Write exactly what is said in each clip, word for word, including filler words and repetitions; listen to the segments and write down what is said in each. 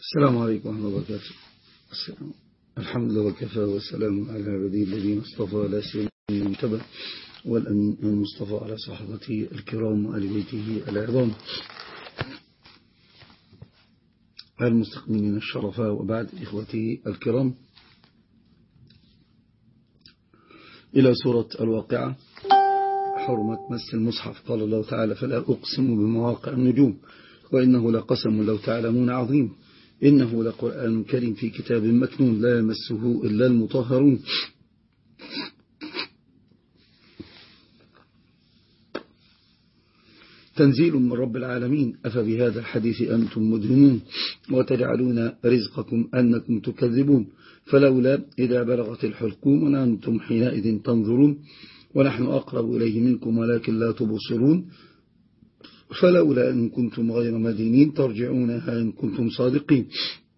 السلام عليكم ورحمة الله وبركاته. السلام. الحمد لله وكفى والسلام على عباده الذين اصطفى لا سيما المنتبه والأمين المصطفى على صحابته الكرام وآل بيته العظام المستقيمين الشرفاء. وبعد إخوتي الكرام، إلى سورة الواقعة. حرمة مس المصحف. قال الله تعالى: فلا أقسم بمواقع النجوم وإنه لقسم لو تعلمون عظيم إنه لقرآن كريم في كتاب مكنون لا يمسه إلا المطهرون. تنزيل من رب العالمين. أفبهذا الحديث أنتم مدهنون وتجعلون رزقكم أنكم تكذبون فلولا إذا بلغت الحلقوم وأنتم حينئذ تنظرون ونحن أقرب إليه منكم ولكن لا تبصرون فلولا إن كنتم غير مدينين ترجعونها إن كنتم صادقين.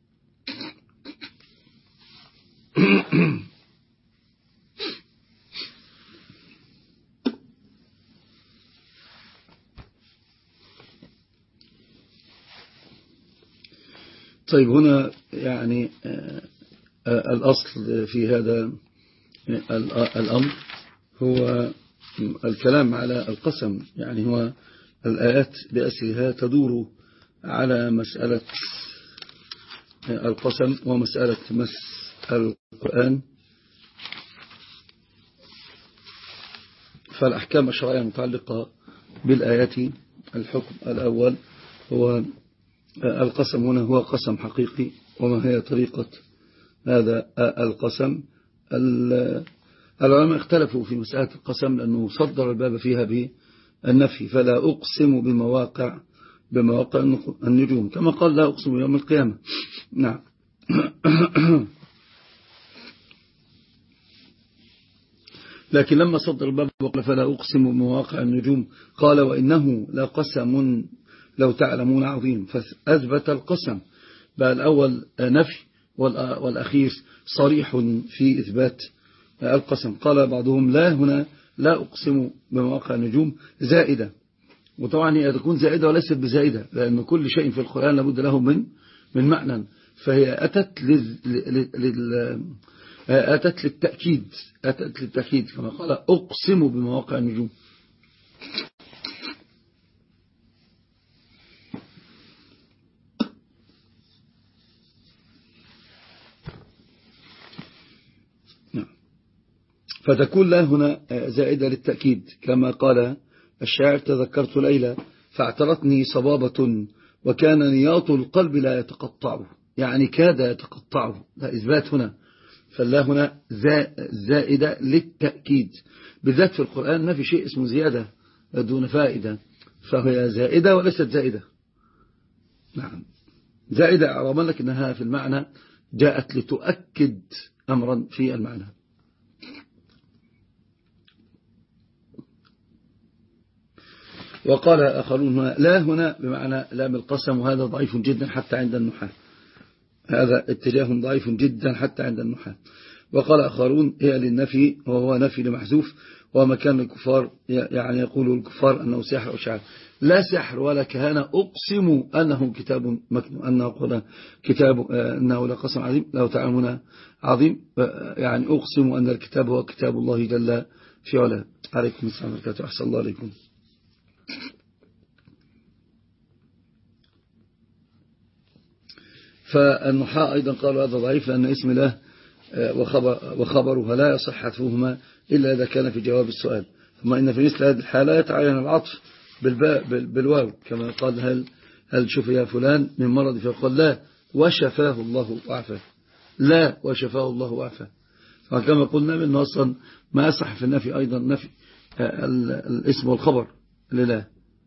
طيب، هنا يعني الأصل في هذا الأمر هو الكلام على القسم. يعني هو الآيات بأسرها تدور على مسألة القسم ومسألة مس القرآن. فالأحكام الشرعية المتعلقة بالآيات: الحكم الأول هو القسم. هنا هو قسم حقيقي. وما هي طريقة هذا القسم؟ العلماء اختلفوا في مسألة القسم لأنه صدر الباب فيها بالنفي. فلا أقسم بمواقع بمواقع النجوم، كما قال لا أقسم يوم القيامة. نعم. لكن لما صدر الباب وقال فلا أقسم بمواقع النجوم قال وإنه لقسم لو تعلمون عظيم، فأثبت القسم. بقى الأول نفي والأخير صريح في إثبات القسم. قال بعضهم لا، هنا لا أقسم بمواقع النجوم زائدة. وطبعا هي تكون زائدة وليست بزائدة، لأن كل شيء في القرآن لابد له من من معنى. فهي أتت لل... لل... أتت للتأكيد أتت للتأكيد كما قال أقسم بمواقع النجوم. فتكون لا هنا زائدة للتأكيد، كما قال الشاعر: تذكرت ليلى فاعترتني صبابة وكان نياط القلب لا يتقطعه. يعني كاد يتقطعه، لا إثبات هنا. فالله هنا زائدة للتأكيد، بالذات في القرآن ما في شيء اسمه زيادة دون فائدة، فهي زائدة وليست زائدة. نعم، زائدة أعرض لك أنها في المعنى جاءت لتؤكد أمرا في المعنى. وقال آخرون هنا لا هنا بمعنى لام القسم، وهذا ضعيف جدا حتى عند النحاة. هذا اتجاه ضعيف جدا حتى عند النحاة. وقال آخرون هي للنفي، وهو نفي لمحذوف، ومكان الكفار يعني يقول الكفار أنه سحر أو شعر. لا سحر ولا كهانة. أقسم أنه كتاب مكنون، أنه كتاب أنه لقسم عظيم لو تعلمون عظيم. يعني أقسم أن الكتاب هو كتاب الله جل في علاه. عليكم السلام ورحمة الله. أحسن الله عليكم. فالنحاة أيضا قالوا هذا ضعيف لأن اسم الله وخبر وخبرها لا يصح حذفهما إلا إذا كان في جواب السؤال. ثم إن في مثل هذه الحالة يتعين العطف بالباء بالواو، كما قال هل هل شفي فلان من مرض فقال لا وشفاه الله وعفاه. لا وشفاه الله وعفاه. فكما قلنا من أصلا ما يصح في النفي أيضا نفي الاسم والخبر لله.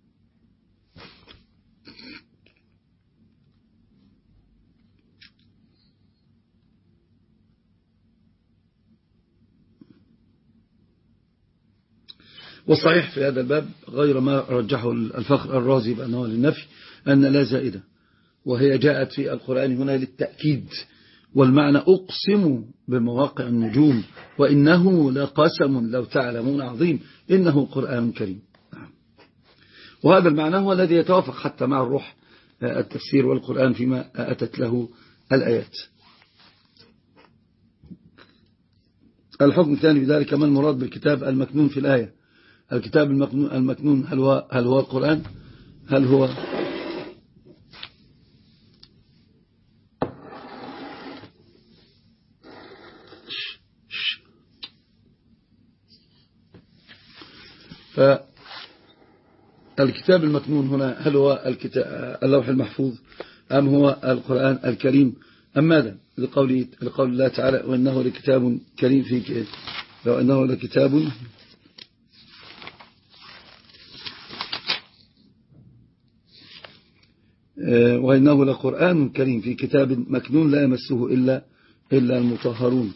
والصحيح في هذا الباب غير ما رجحه الفخر الرازي بأنه للنفي أن لا زائدة، وهي جاءت في القرآن هنا للتأكيد. والمعنى أقسم بمواقع النجوم وإنه لقسم لو تعلمون عظيم إنه قرآن كريم. وهذا المعنى هو الذي يتوافق حتى مع الروح التفسير والقرآن فيما أتت له الآيات. الحكم الثاني بذلك ما المراد بالكتاب المكنون في الآية. الكتاب المكنون, المكنون هل هو, هل هو القرآن؟ هل هو فالكتاب المكنون هنا هل هو الكتاب اللوح المحفوظ أم هو القرآن الكريم أم ماذا؟ لقول, لقول الله تعالى وإنه لكتاب كريم في لو أنه لكتاب وإنه لقرآن كريم في كتاب مكنون لا يمسه إلا, إلا المطهرون.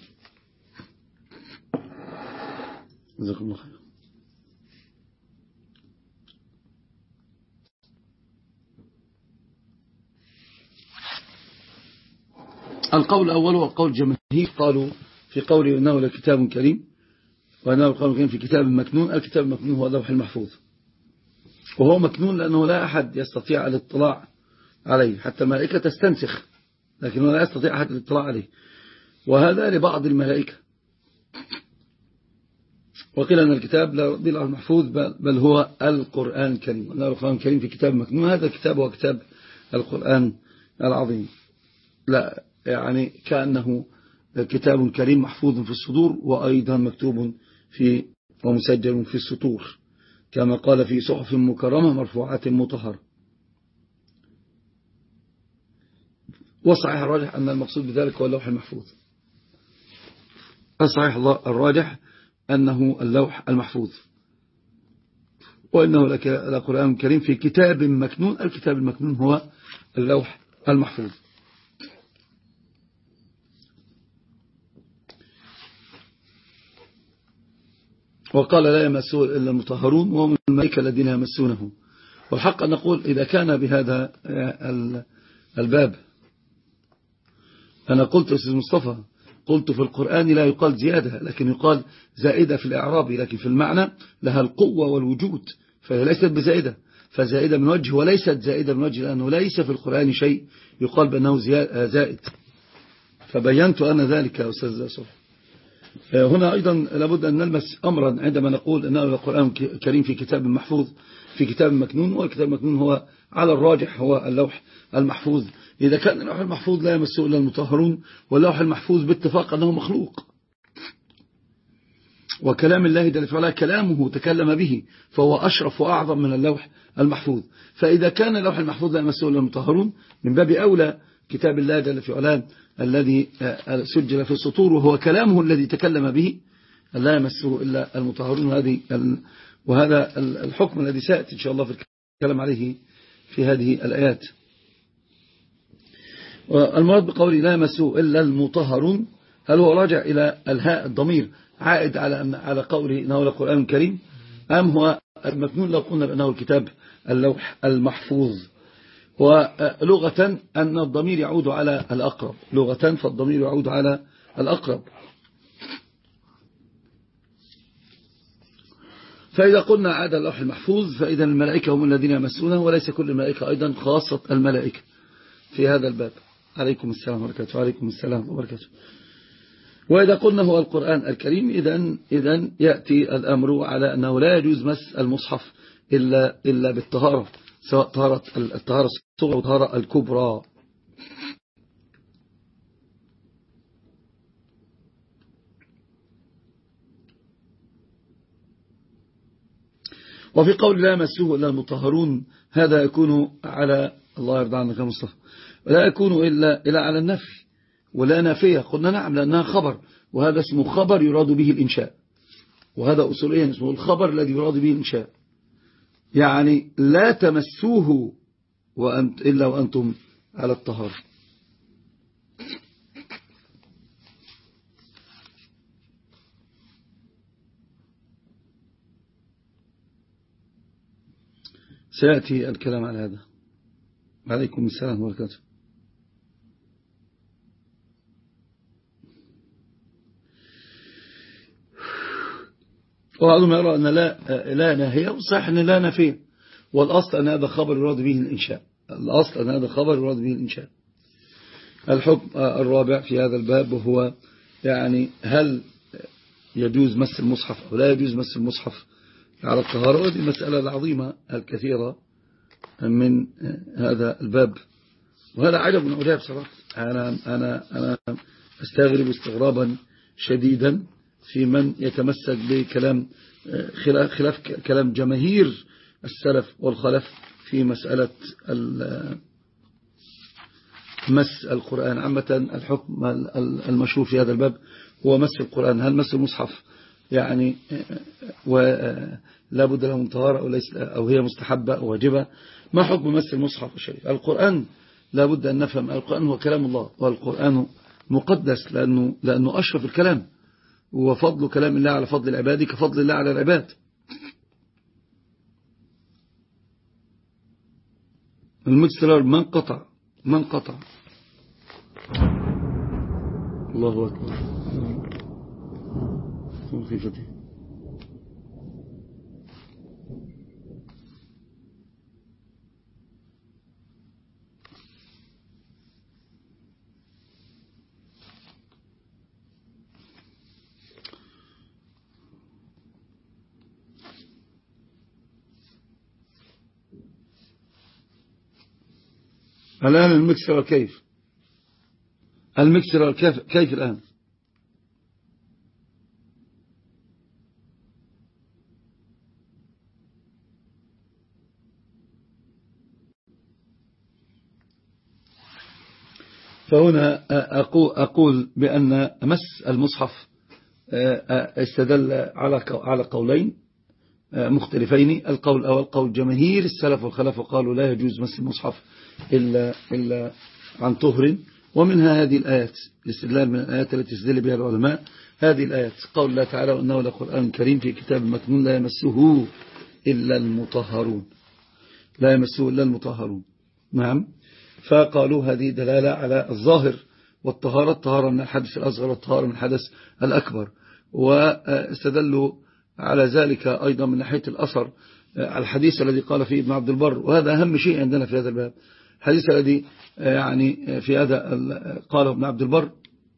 جزاكم الله خير. القول الأول هو قول جماهير قالوا في قوله إنه لكتاب كريم وإنه القول الكريم في كتاب مكنون. الكتاب المكنون هو اللوح المحفوظ، وهو مكنون لأنه لا أحد يستطيع الاطلاع عليه، حتى الملائكة تستنسخ لكنه لا يستطيع أحد الاطلاع عليه، وهذا لبعض الملائكة. وقيل أن الكتاب لا يرضي له المحفوظ بل, بل هو القرآن الكريم، وأنه القرآن الكريم في كتاب مكنون. هذا الكتاب هو كتاب القرآن العظيم، لا يعني كأنه كتاب كريم محفوظ في الصدور وأيضا مكتوب في ومسجل في السطور كما قال في صحف مكرمة مرفوعات مطهرة. وصحيح الراجح أن المقصود بذلك هو اللوح المحفوظ. الصحيح الراجح أنه اللوح المحفوظ، وإنه لقرآن كريم في كتاب مكنون. الكتاب المكنون هو اللوح المحفوظ. وقال لا يمسه إلا المطهرون وهم الملائكة الذين يمسونه. والحق أن نقول إذا كان بهذا الباب، أنا قلت أستاذ مصطفى قلت في القرآن لا يقال زيادة لكن يقال زائدة في الإعراب، لكن في المعنى لها القوة والوجود، فهي ليست بزائدة، فزائدة من وجه وليست زائدة من وجه، لأنه ليس في القرآن شيء يقال بأنه زائد. فبينت أنا ذلك يا أستاذ صفر. هنا أيضا لابد أن نلمس أمرا عندما نقول أنه القرآن الكريم في كتاب محفوظ في كتاب مكنون، والكتاب المكنون هو على الراجح هو اللوح المحفوظ. إذا كان اللوح المحفوظ لا يمسه إلا المطهرون، واللوح المحفوظ باتفاق أنه مخلوق، وكلام الله جل وعلا كلامه تكلم به، فهو أشرف وأعظم من اللوح المحفوظ. فإذا كان اللوح المحفوظ لا يمسه إلا المطهرون، من باب أولى كتاب الله جل وعلا الذي سجل في السطور وهو كلامه الذي تكلم به لا يمسه إلا المطهرون. هذه وهذا الحكم الذي سيأتي إن شاء الله في الكلام عليه في هذه الآيات. والمراد بقوله لا يمسه إلا المطهرون، هل هو راجع إلى الهاء الضمير عائد على على قوله إنه القرآن الكريم، أم هو المكنون لو قلنا بأنه الكتاب اللوح المحفوظ؟ ولغة أن الضمير يعود على الأقرب، لغة فالضمير يعود على الأقرب. فإذا قلنا عاد اللوح المحفوظ فإذا الملائكة هم الذين يمسونه، وليس كل الملائكة، أيضا خاصة الملائكة في هذا الباب. عليكم السلام وبركاته. عليكم السلام وبركاته. وإذا قلنا هو القرآن الكريم إذن, إذن يأتي الأمر على أنه لا يجوز مس المصحف إلا, إلا بالطهارة، سواء طهارة الطهارة الصغرى أو الطهارة الكبرى. وفي قول لا يمسه إلا المطهرون هذا يكون على الله يرضى عنك يا مصطفى، ولا يكون إلا, إلا على النفي ولا نافية. قلنا نعم لأنها خبر، وهذا اسمه خبر يراد به الإنشاء، وهذا أصوليا اسمه الخبر الذي يراد به الإنشاء. يعني لا تمسوه وأنت إلا وأنتم على الطهارة. سيأتي الكلام على هذا. عليكم السلام وبركاته. وبعضهم يرى أن لا, لا ناهية، وصحيح أن لا نافية، والأصل أن هذا خبر يراد به الإنشاء. الأصل أن هذا خبر يراد به الإنشاء. الحكم الرابع في هذا الباب وهو يعني هل يجوز مس المصحف أو لا يجوز مس المصحف على الطهارة. وهذه المسألة العظيمة الكثيرة من هذا الباب، وهذا عجب وعجاب صراحة. أنا, أنا, أنا أستغرب استغرابا شديدا في من يتمسك بكلام خلاف, خلاف كلام جماهير السلف والخلف في مسألة مس القرآن عامة. الحكم المشهور في هذا الباب هو مس القرآن. هل مس المصحف يعني ولا بد له من طهارة أو, ليس أو هي مستحبة أو واجبة؟ ما حكم مس المصحف الشريف؟ القرآن لا بد أن نفهم القرآن هو كلام الله، والقرآن مقدس لأنه, لأنه أشرف الكلام، وفضل كلام الله على فضل العباد كفضل الله على العباد. المكسرار من قطع من قطع الله أكبر خيفتي. الآن المكسر كيف المكسر كيف, كيف الآن؟ فهنا أقول بأن مس المصحف استدل على قولين مختلفين. القول الأول قول جماهير السلف والخلف، وقالوا لا يجوز مس المصحف إلا, إلا عن طهر، ومنها هذه الآيات الاستدلال من الآيات التي استدل بها العلماء. هذه الآيات قول الله تعالى وإنه لقرآن كريم في كتاب مكنون لا يمسه إلا المطهرون لا يمسه إلا المطهرون. نعم. فقالوا هذه دلالة على الظاهر والطهارة، الطهارة من الحدث الأصغر والطهارة من الحدث الأكبر. واستدلوا على ذلك أيضا من ناحية الأثر على الحديث الذي قال فيه ابن عبد البر، وهذا أهم شيء عندنا في هذا الباب. الحديث الذي يعني في هذا قاله ابن عبد البر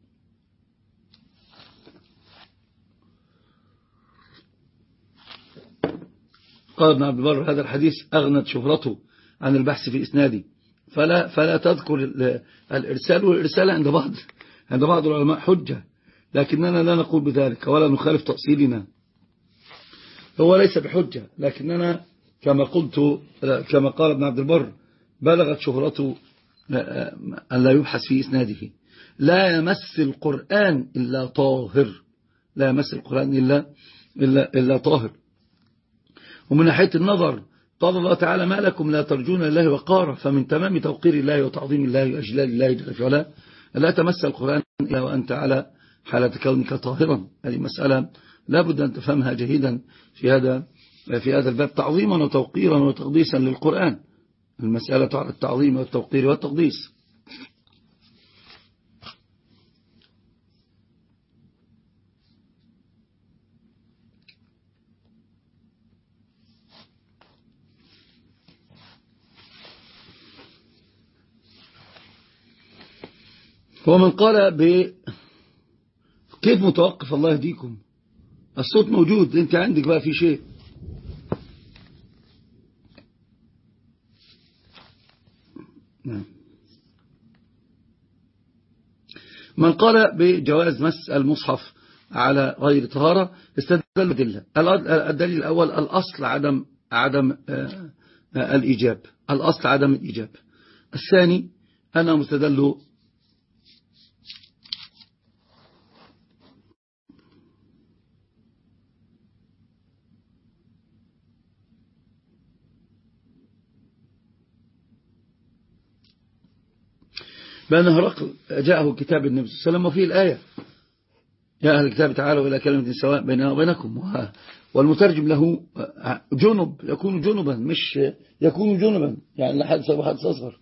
قال ابن عبد البر هذا الحديث أغنت شهرته عن البحث في إسناده، فلا, فلا تذكر الإرسال، والإرسال عند بعض عند بعض العلماء حجة، لكننا لا نقول بذلك ولا نخالف تأصيلنا. هو ليس بحجة، لكننا كما قلت كما قال ابن عبد البر بلغت شهرته أن لا يبحث في إسناده. لا يمس القرآن إلا طاهر لا يمس القرآن إلا, إلا, إلا طاهر. ومن ناحية النظر قال الله تعالى ما لكم لا ترجون الله وقارا، فمن تمام توقير الله وتعظيم الله وأجلال الله جل وعلا لا تمس القرآن إلا وأنت على حالة كونك طاهرا. هذه مسألة لا بد أن تفهمها جيدا في هذا في هذا الباب، تعظيما وتوقيرا وتقديسا للقرآن. المسألة على التعظيم والتوقير والتقديس. ومن قال ب كيف متوقف الله يهديكم؟ الصوت موجود، انت عندك بقى في شيء. من قال بجواز مس المصحف على غير طهارة استدل بالدليل. الدليل الأول الأصل عدم عدم الإيجاب الأصل عدم الإيجاب. الثاني أنه مستدل بأن هرقل جاءه كتاب النبي صلى الله عليه وسلم وفيه الآية يا أهل الكتاب تعالوا إلى كلمة سواء بيننا وبينكم، والمترجم له جنب يكون جنبا مش يكون جنبا يعني لا حدث وحدث أصغر.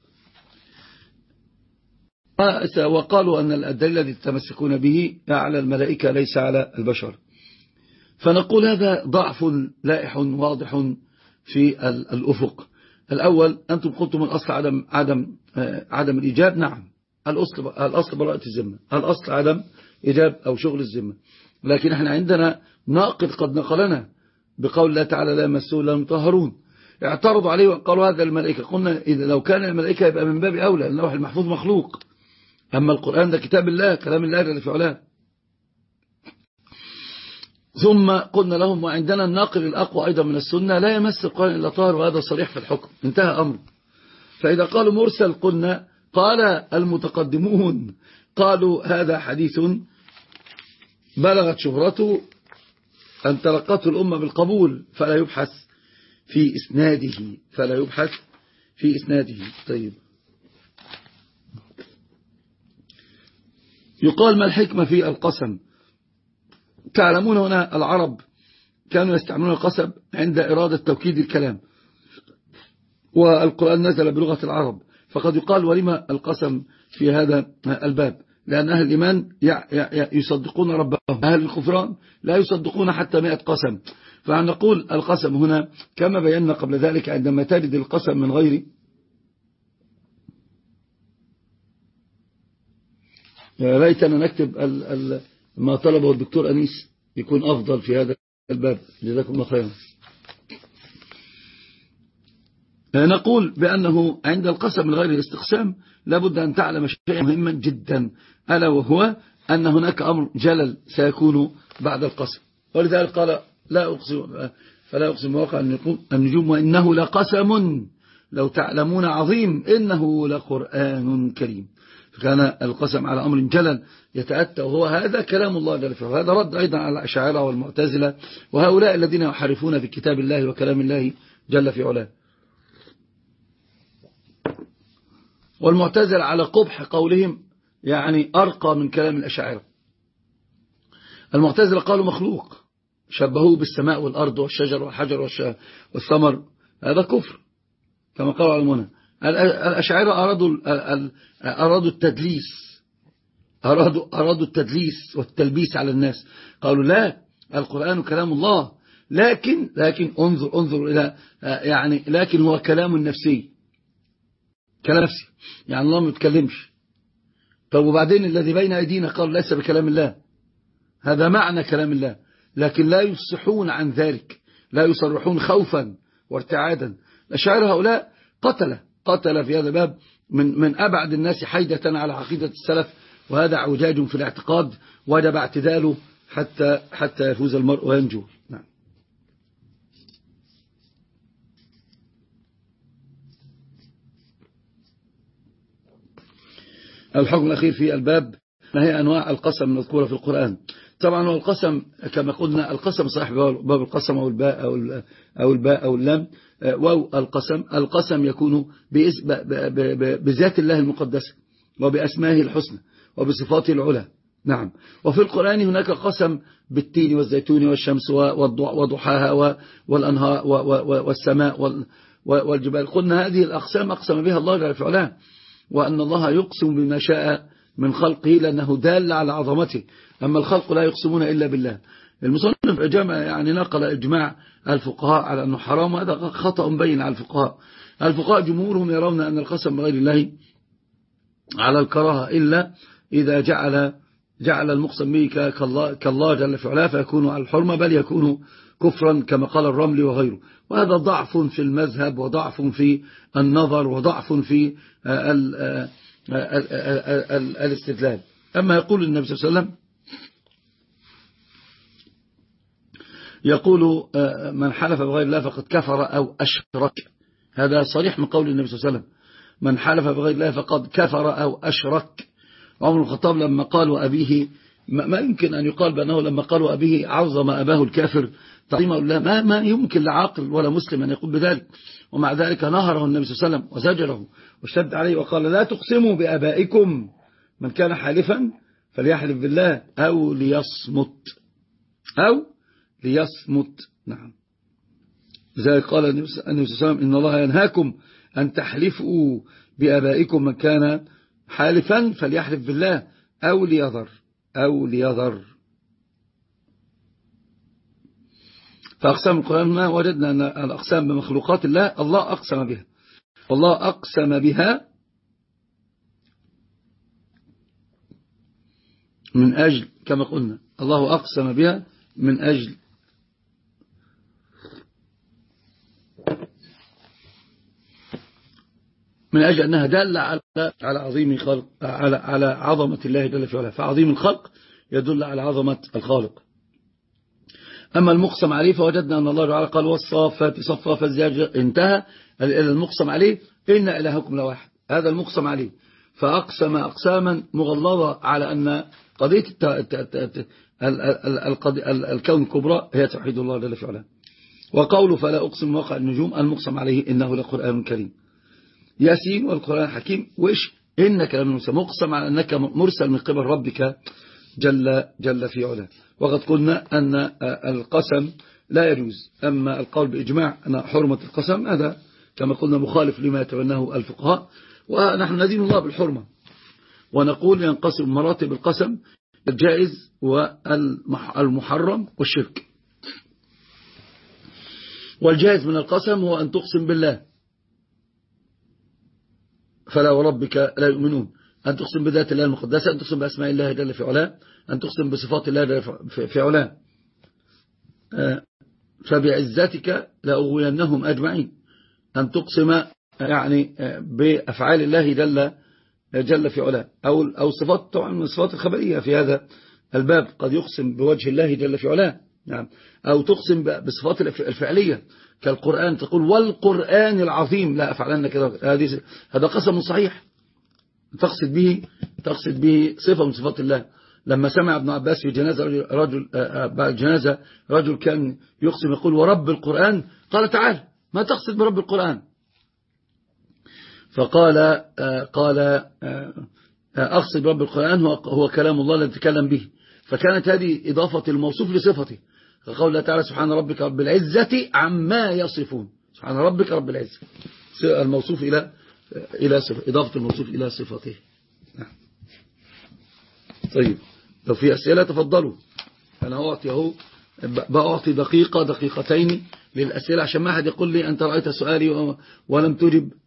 وقالوا أن الدليل الذي تتمسكون به على الملائكة ليس على البشر. فنقول هذا ضعف لائح واضح في الأفق، الأول أنتم قلتم الأصل عدم عدم عدم الإيجاب. نعم، الأصل الأصل براءة الذمة، الأصل عدم إيجاب أو شغل الذمة. لكن احنا عندنا ناقد قد نقلنا بقول الله تعالى لا يمسه إلا المطهرون. اعترضوا عليه وقالوا هذا الملائكة. قلنا إذا لو كان الملائكة يبقى من باب أولى، اللوح المحفوظ مخلوق، أما القرآن ده كتاب الله كلام الله جل في علاه. ثم قلنا لهم وعندنا الناقل الأقوى أيضا من السنة لا يمس القرآن إلا طاهر، وهذا صريح في الحكم، انتهى أمر. فإذا قالوا مرسل قلنا قال المتقدمون قالوا هذا حديث بلغت شهرته أن تلقته الأمة بالقبول فلا يبحث في إسناده فلا يبحث في إسناده. طيب، يقال ما الحكمة في القسم؟ تعلمون هنا العرب كانوا يستعملون القسم عند إرادة توكيد الكلام، والقرآن نزل بلغة العرب، فقد يقال ولما القسم في هذا الباب؟ لأن أهل الإيمان يصدقون ربهم، أهل الكفران لا يصدقون حتى مئة قسم. فنقول القسم هنا كما بينا قبل ذلك عندما تجد القسم من غير ليتنا نكتب ال ال ما طلبه الدكتور أنيس يكون أفضل في هذا الباب، جزاكم الله خيرا. نقول بأنه عند القسم من غير الاستقسام لابد أن تعلم شيئا مهما جدا، ألا وهو أن هناك أمر جلل سيكون بعد القسم. ولذلك قال لا أقسم فلا أقسم بمواقع النجوم وإنه لقسم لو تعلمون عظيم إنه لقرآن كريم. فكان القسم على أمر جلل يتأتى، وهو هذا كلام الله جل وعلا. هذا رد أيضا على الأشاعرة والمعتزلة وهؤلاء الذين يحرفون في كتاب الله وكلام الله جل في علاه. والمعتزلة على قبح قولهم يعني أرقى من كلام الأشاعرة. المعتزلة قالوا مخلوق، شبهوه بالسماء والأرض والشجر والحجر والثمر، هذا كفر كما قالوا علمنا. الأشاعرة أرادوا أرادوا التدليس أرادوا أرادوا التدليس والتلبيس على الناس. قالوا لا، القرآن كلام الله، لكن لكن انظر انظر إلى يعني لكن هو كلام نفسي، كلام نفسي يعني الله ما يتكلمش. طب وبعدين الذي بين أيدينا قالوا ليس بكلام الله، هذا معنى كلام الله، لكن لا يفصحون عن ذلك، لا يصرحون خوفا وارتعادا. الأشاعرة هؤلاء قتل قتل في هذا الباب من من أبعد الناس حيدة على عقيدة السلف، وهذا عوجاج في الاعتقاد وجب اعتداله حتى حتى يفوز المرء وينجو. نعم. الحكم الأخير في الباب ما هي أنواع القسم المذكورة في القرآن؟ طبعا هو القسم كما قلنا القسم صحيح باب القسم أو الباء أو أو الباء أو اللام واو القسم. القسم يكون بذات الله المقدسة وبأسمائه الحسنى وبصفاته العلى. نعم. وفي القرآن هناك قسم بالتين والزيتون والشمس وضحاها والأنهار والسماء والجبال. قلنا هذه الأقسام أقسم بها الله جل وعلا، وأن الله يقسم بما شاء من خلقه لأنه دال على عظمته، أما الخلق لا يقسمون إلا بالله. المصنف جمع يعني نقل إجماع الفقهاء على أنه حرام، وهذا خطأ بين على الفقهاء. الفقهاء جمهورهم يرون أن القسم بغير الله على الكراهة، إلا إذا جعل جعل المقسم به كالله جل في علاه فيكون على الحرمة، بل يكون كفرا كما قال الرملي وغيره. وهذا ضعف في المذهب وضعف في النظر وضعف في ال ال ال الاستدلال. أما يقول النبي صلى الله عليه وسلم يقول من حلف بغير الله فقد كفر أو أشرك، هذا صريح من قول النبي صلى الله عليه وسلم، من حلف بغير الله فقد كفر أو أشرك. عمر الخطاب لما قال وأبيه، ما يمكن أن يقال بأنه لما قال وأبيه عظم أباه الكافر تعظيما الله، ما, ما يمكن لعاقل ولا مسلم أن يقول بذلك. ومع ذلك نهره النبي صلى الله عليه وسلم وزجره واشتد عليه وقال لا تقسموا بآبائكم، من كان حالفا فليحلف بالله أو ليصمت أو ليصمت. نعم. لذلك قال النبي صلى الله عليه وسلم إن الله ينهاكم أن تحلفوا بآبائكم، من كان حالفا فليحلف بالله أو ليذر أو ليذر. فأقسام القرآن ما وجدنا أن الأقسام بمخلوقات الله الله أقسم بها، والله أقسم بها من أجل، كما قلنا الله أقسم بها من أجل من أجل أنها دل على على عظيم خلق، على على عظمة الله جل في علاه، فعظيم الخلق يدل على عظمة الخالق. أما المقسم عليه فوجدنا أن الله تعالى قال والصافات صفا فالزاجر، انتهى المقسم عليه إن إلهكم لواحد، هذا المقسم عليه. فأقسم أقساما مغلظة على أن قضية الكون الكبرى هي توحيد الله جل في علاه. وقوله فلا أقسم بمواقع النجوم المقسم عليه إنه لقرآن كريم ياسين والقرآن الحكيم. وإيش إنك لمرسل، مقسم على أنك مرسل من قبل ربك جل, جل في علاه. وقد قلنا أن القسم لا يجوز، أما القول بإجماع أن حرمة القسم هذا كما قلنا مخالف لما يتبناه الفقهاء، ونحن ندين الله بالحرمة ونقول ينقسم مراتب القسم الجائز والمحرم والشرك. والجائز من القسم هو أن تقسم بالله فلا وربك لا يؤمنون، أن تقسم بذات الله المقدسة، أن تقسم بأسماء الله جل في علاه، أن تقسم بصفات الله جل في علاه. فبعزتك لأغوينهم أجمعين، أن تقسم يعني بأفعال الله جل جل في علاه، أو أو صفات طبعا من الصفات الخبرية في هذا الباب، قد يقسم بوجه الله جل في علاه، نعم، أو تقسم بصفات الفعلية كالقرآن، تقول والقرآن العظيم لا أفعلن كذا، هذه هذا قسم صحيح تقصد به تقصد به صفة من صفات الله. لما سمع ابن عباس في جنازة رجل بعد جنازة رجل كان يقسم يقول ورب القرآن، قال تعال ما تقصد برب القرآن؟ فقال قال أقصد برب القرآن هو هو كلام الله الذي تكلم به. فكانت هذه إضافة الموصوف لصفته، قال الله تعالى سبحان ربك رب العزة عما يصفون، سبحان ربك رب العزة، الموصوف إلى إلى صفة، إضافة الموصوف إلى صفته. طيب لو في أسئلة تفضلوا، أنا أعطي أهو بأعطي دقيقة دقيقتين للأسئلة عشان ما أحد يقول لي أنت رأيت سؤالي ولم تجب